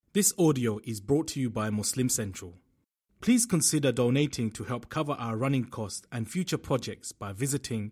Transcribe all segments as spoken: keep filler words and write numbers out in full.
This audio is brought to you by Muslim Central. Please consider donating to help cover our running costs and future projects by visiting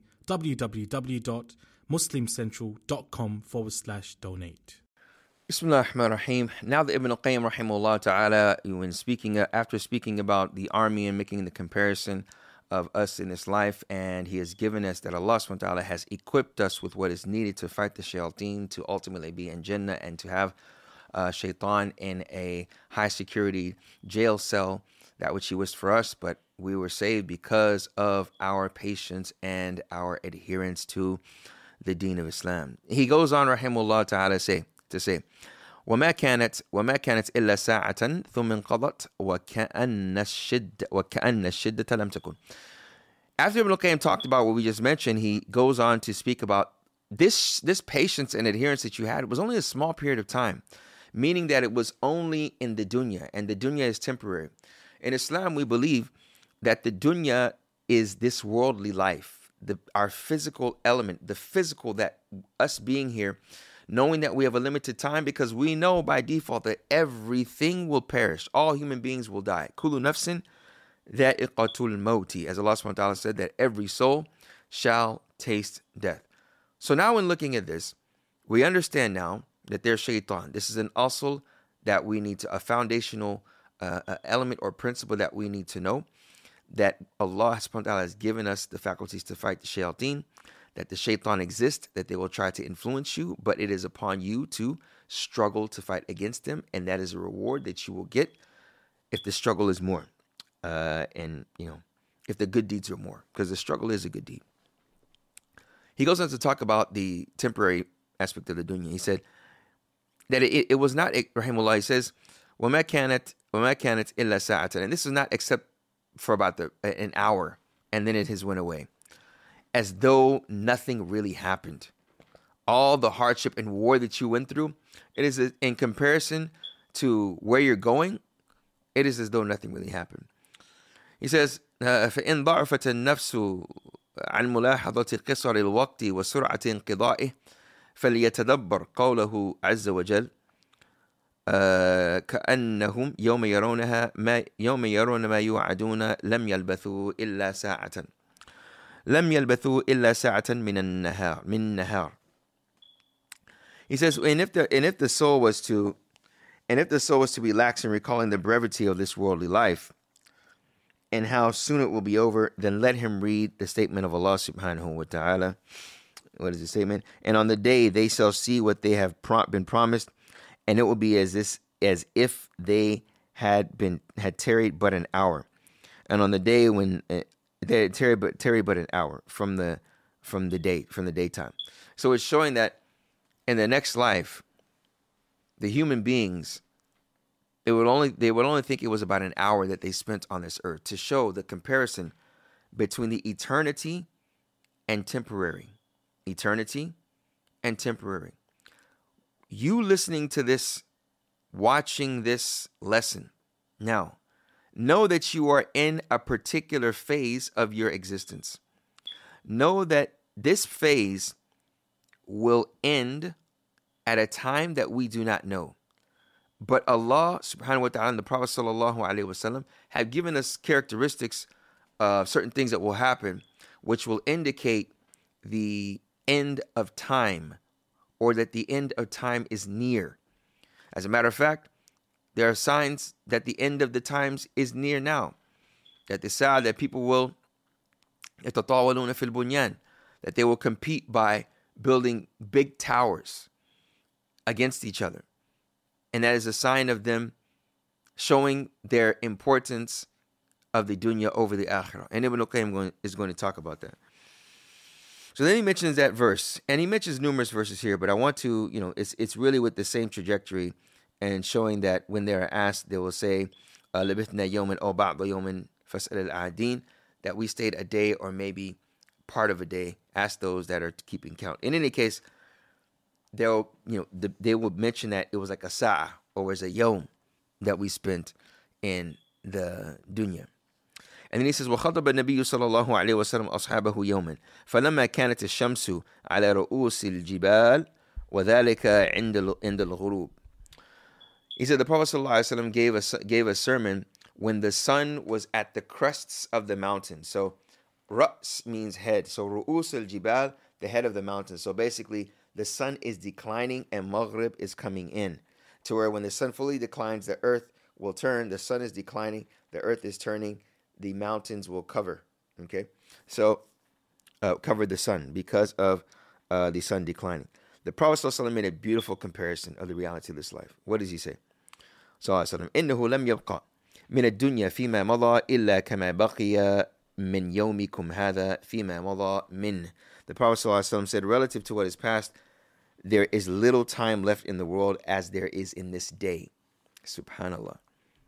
www.muslimcentral.com forward slash donate. Bismillah ar-Rahman ar-Rahim. Now the Ibn al-Qayyim rahimahullah ta'ala, when speaking, after speaking about the army and making the comparison of us in this life, and he has given us that Allah subhanahu wa ta'ala has equipped us with what is needed to fight the shayateen, to ultimately be in Jannah and to have uh, shaitan in a high security jail cell, that which he wished for us, but we were saved because of our patience and our adherence to the deen of Islam. He goes on rahimahullah ta'ala say, to say, وما كانت وما كانت إلا ساعة ثم انقضت وكأن الشدة وكأن الشدة لم تكن. After Ibn al-Qayyim talked about what we just mentioned, he goes on to speak about this this patience and adherence that you had was only a small period of time, meaning that it was only in the dunya, and the dunya is temporary. In Islam, we believe that the dunya is this worldly life, the our physical element, the physical, that us being here, knowing that we have a limited time, because we know by default that everything will perish. All human beings will die. Kullu nafsin dha'iqatul mawti, as Allah subhanahu wa ta'ala said, that every soul shall taste death. So now when looking at this, we understand now that there's shaitan. This is an asl that we need to, a foundational uh, uh, element or principle that we need to know, that Allah subhanahu wa ta'ala has given us the faculties to fight the shayateen, that the shaitan exists, that they will try to influence you, but it is upon you to struggle to fight against them, and that is a reward that you will get if the struggle is more, uh, and you know, if the good deeds are more, because the struggle is a good deed. He goes on to talk about the temporary aspect of the dunya. He said that it, it was not, rahimahullah, he says, وَمَا كَانَتْ وَمَا كَانَتْ إِلَّا سَاعَةً, and this is not except for about the, an hour, and then it has went away, as though nothing really happened. All the hardship and war that you went through, it is a, in comparison to where you're going, it is as though nothing really happened. He says, فَإِنْ ضَعْفَتِ النَّفْسُ عَنْ مُلَاحَظَةِ قِصَرِ الْوَقْتِ وَسُرْعَةِ انْقِضَائِهِ فَلْيَتَدَبَّرْ قَوْلَهُ عَزَّ وَجَلَّ كأنهم يوم يرونها ما يوم يرون ما يوعدون لم يلبثوا إلا ساعة لم يلبثوا إلا ساعة من النهار من نهار. He says, and if the and if the soul was to and if the soul was to be lax in recalling the brevity of this worldly life and how soon it will be over, then let him read the statement of Allah subhanahu wa ta'ala. What is the statement? And on the day they shall see what they have pro- been promised, and it will be as this as if they had been had tarried but an hour. And on the day when uh, they had tarried but tarried but an hour from the from the day from the daytime. So it's showing that in the next life, the human beings, it would only they would only think it was about an hour that they spent on this earth, to show the comparison between the eternity and temporary. Eternity and temporary. You listening to this, watching this lesson now, know that you are in a particular phase of your existence. Know that this phase will end at a time that we do not know. But Allah subhanahu wa ta'ala and the Prophet sallallahu alaihi wasallam have given us characteristics of certain things that will happen, which will indicate the end of time, or that the end of time is near. As a matter of fact, there are signs that the end of the times is near now. That the sa'ah, that people will يَتَطَاوَلُونَ فِي الْبُنْيَانِ, that they will compete by building big towers against each other. And that is a sign of them showing their importance of the dunya over the akhirah. And Ibn al-Qayyim is going to talk about that. So then he mentions that verse, and he mentions numerous verses here, but I want to, you know, it's it's really with the same trajectory, and showing that when they are asked, they will say, لَبِثْنَا يَوْمًا أَوْ بَعْضَ يَوْمٍ فَاسْأَلِ الْعَادِينَ, that we stayed a day or maybe part of a day. Ask those that are keeping count. In any case, they'll, you know, the, they will mention that it was like a sa'ah, or was a yawm that we spent in the dunya. And then he says, وَخَطَبَ النَّبِيُّ صَلَى اللَّهُ عَلَيْهِ وَسَلَّمَ أَصْحَابَهُ يَوْمًا فَلَمَّا كَانَتِ الشَّمْسُ عَلَى رُؤُوسِ الْجِبَالِ وَذَلِكَ عِنْدَ عِنْدَ الْغُرُوبِ. He said the Prophet ﷺ gave a, gave a sermon when the sun was at the crests of the mountain. So Ra's means head. So Ru'us al-Jibal, the head of the mountain. So basically, the sun is declining and Maghrib is coming in. To where when the sun fully declines, the earth will turn. The sun is declining, the earth is turning, the mountains will cover. Okay? So, uh, cover the sun because of uh, the sun declining. The Prophet ﷺ made a beautiful comparison of the reality of this life. What does he say? Sallallahu إنه لم يبقى من الدنيا فيما مضى إلا كما بقي من يومكم هذا فيما مضى منه. The Prophet ﷺ said, relative to what is past, there is little time left in the world as there is in this day. Subhanallah.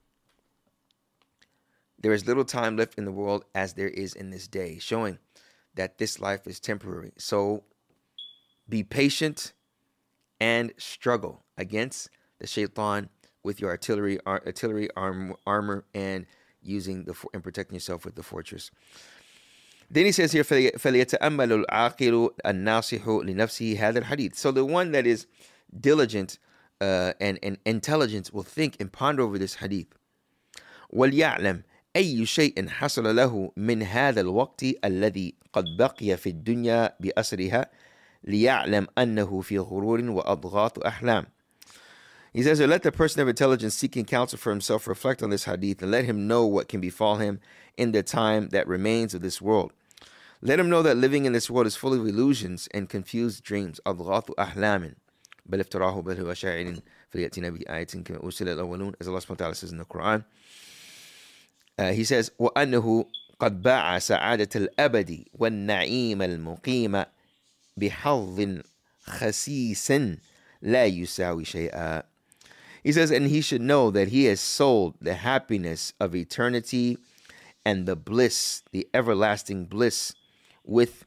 There is little time left in the world as there is in this day, showing that this life is temporary. So be patient and struggle against the shaitan with your artillery, artillery arm, armor, and using the and protecting yourself with the fortress. Then he says here, فَلْيَتَأَمَّلُ الْعَاقِلُ النَّاصِحُ لِنَفْسِهِ هَذَا الْحَدِيث. So the one that is diligent uh, and, and intelligent will think and ponder over this hadith. وَلْيَعْلَمْ أي شيء حصل له من هذا الوقت الذي قد بقي في الدنيا بأسرها ليعلم أنه في غرور وأضغاث أحلام. He says, let the person of intelligence seeking counsel for himself reflect on this hadith and let him know what can befall him in the time that remains of this world. Let him know that living in this world is full of illusions and confused dreams. أضغاث أحلام بل افتراه بل هو شاعر فليأتنا بآية كما أرسل الأولون, as Allah subhanahu wa ta'ala says in the Quran. Uh, he says, وأنه قد باع سعادة الأبد والنعيم المقيم بحظ خسيس لا يساوي شيئا. He says, and he should know that he has sold the happiness of eternity and the bliss, the everlasting bliss, with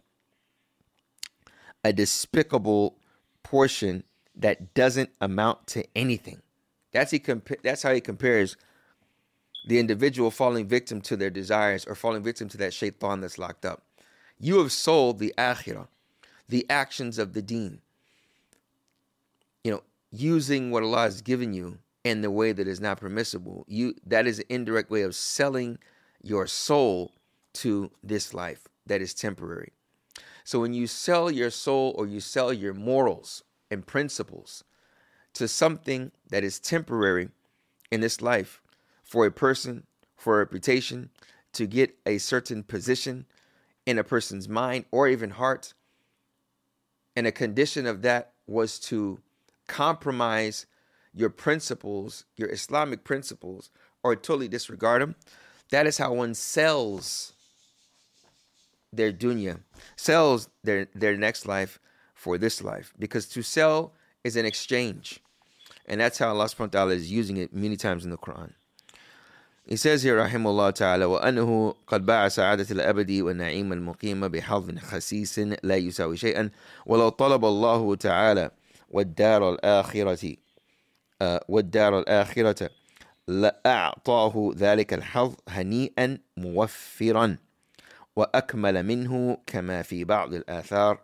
a despicable portion that doesn't amount to anything. That's he compa- That's how he compares the individual falling victim to their desires or falling victim to that shaitan that's locked up. You have sold the akhirah, the actions of the deen. You know, using what Allah has given you in the way that is not permissible. You that is an indirect way of selling your soul to this life that is temporary. So when you sell your soul or you sell your morals and principles to something that is temporary in this life, for a person, for a reputation, to get a certain position in a person's mind or even heart, and a condition of that was to compromise your principles, your Islamic principles, or totally disregard them, that is how one sells their dunya, sells their, their next life for this life. Because to sell is an exchange. And that's how Allah subhanahu wa ta'ala is using it many times in the Quran. He says here, rahimahullah ta'ala, وَأَنَّهُ قَدْ بَاعَ سَعَادَةَ الْأَبَدِ وَالنَّعِيمَ الْمُقِيمَ بِحَظٍ خَسِيسٍ لَا يُسَاوِي شَيْئًا وَلَوْ طَلَبَ اللَّهُ تَعَالَى وَالدَّارَ الْآخِرَةِ وَالدَّارَ الْآخِرَةَ لَأَعْطَاهُ ذَلِكَ الْحَظَّ هَنِيئًا مُوَفِّرًا وَأَكْمَلَ مِنْهُ كَمَا فِي بَعْضِ الْآثَارِ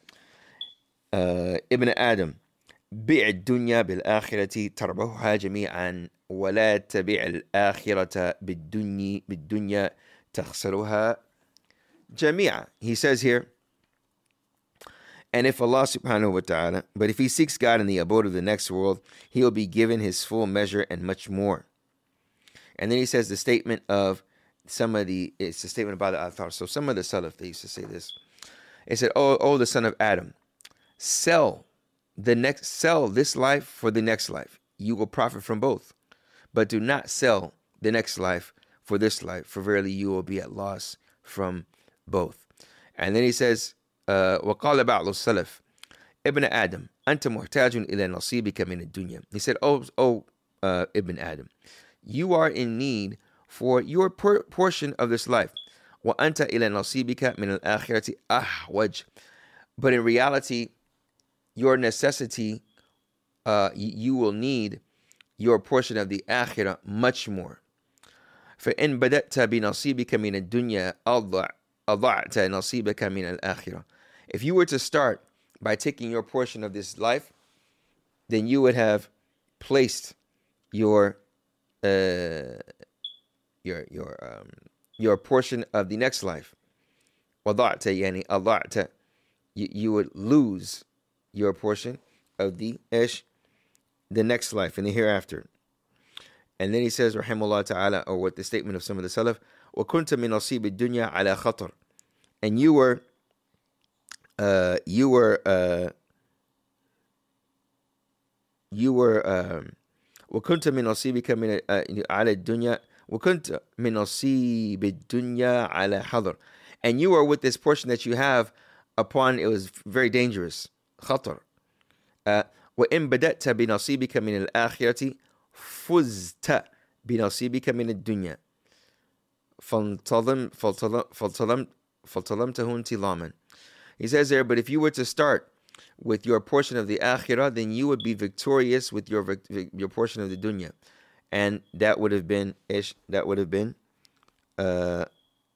ابن آدم بِعِ الدُّنْيَا بِالْآخِرَةِ تَرْبَحُهَا جَمِيعًا ولا تبع الآخرة بالدنيا بالدنيا تخسرها جميعا. He says here, and if Allah subhanahu wa ta'ala, but if he seeks God in the abode of the next world, he will be given his full measure and much more. And then he says the statement of some of the, it's a statement about the Athar. So some of the Salaf, they used to say this. They said, oh, oh, the son of Adam, sell the next, sell this life for the next life. You will profit from both. But do not sell the next life for this life, for verily you will be at loss from both. And then he says, uh, وَقَالَ بَعْضُ السَّلَفِ Ibn Adam, أَنْتَ مُحْتَاجٌ إِلَى نَصِيبِكَ مِنَ الدُّنْيَا. He said, oh, oh uh, Ibn Adam, you are in need for your por- portion of this life. وَأَنْتَ إِلَى نَصِيبِكَ مِنَ الْآخِرَةِ أَحْوَجٌ. But in reality, your necessity, uh, you will need your portion of the akhirah much more. فَإِنْ بَدَأْتَ بِنَصِيبِكَ مِنَ الدُّنْيَا أَضَعْتَ نَصِيبَكَ مِنَ الْآخِرَةِ. If you were to start by taking your portion of this life, then you would have placed your uh, your your um, your portion of the next life. وضعت يعني أضعت, you, you would lose your portion of the ish, the next life, in the hereafter. And then he says, rahimahullah ta'ala, or what the statement of some of the Salaf, وَكُنْتَ مِنْ نَصِيبِ الدُّنْيَا عَلَى خَطَرٍ, and you were, uh, you were, uh, you were, um, وَكُنْتَ مِنْ نَصِيبِكَ مِنْ عَلَى الدُّنْيا وَكُنْتَ مِنْ نَصِيبِ الدُّنْيَا عَلَى حَضَرٍ, and you were with this portion that you have upon, it was very dangerous, خطر. Uh, وَإِنْ بَدَأْتَ بِنَصِيبِكَ مِنَ الْآخِرَةِ فُزْتَ بِنَصِيبِكَ مِنَ الدُّنْيَا فَالْتَظَمْ فَالْتَظَمْ فَالْتَظَمْتَهُ انْتِظَامًا. He says there, but if you were to start with your portion of the akhirah, then you would be victorious with your your portion of the dunya, and that would have been ish. That would have been uh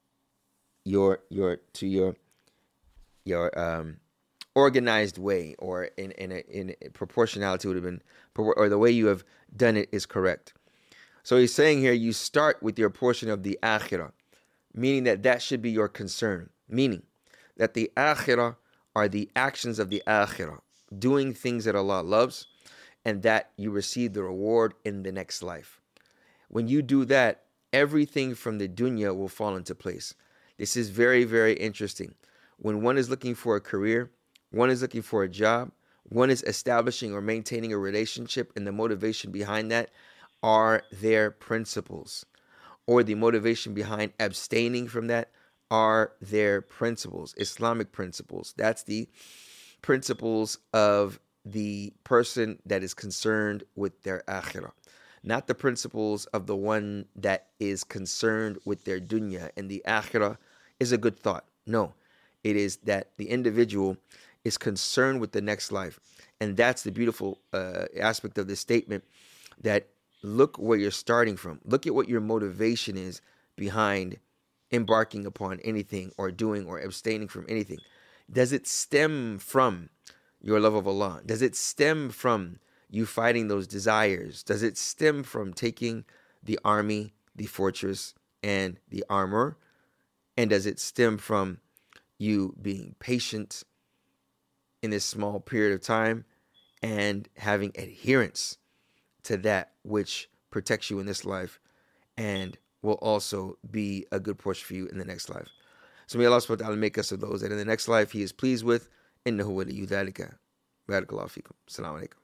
your your to your your um organized way, or in in a, in a proportionality would have been, or the way you have done it is correct. So he's saying here, you start with your portion of the akhirah, meaning that that should be your concern, meaning that the akhirah are the actions of the akhirah, doing things that Allah loves, and that you receive the reward in the next life. When you do that, everything from the dunya will fall into place. This is very, very interesting. When one is looking for a career, one is looking for a job, one is establishing or maintaining a relationship, and the motivation behind that are their principles, or the motivation behind abstaining from that are their principles, Islamic principles. That's the principles of the person that is concerned with their akhirah, not the principles of the one that is concerned with their dunya. And the akhirah is a good thought. No, it is that the individual is concerned with the next life. And that's the beautiful uh, aspect of this statement, that look where you're starting from. Look at what your motivation is behind embarking upon anything, or doing or abstaining from anything. Does it stem from your love of Allah? Does it stem from you fighting those desires? Does it stem from taking the army, the fortress, and the armor? And does it stem from you being patient in this small period of time and having adherence to that which protects you in this life and will also be a good portion for you in the next life? So may Allah subhanahu wa ta'ala make us of those that in the next life He is pleased with. إِنَّهُ وَلِيُّ ذَلِكَ. بَارَكَ اللَّهُ فِيكُمْ. Assalamu alaikum.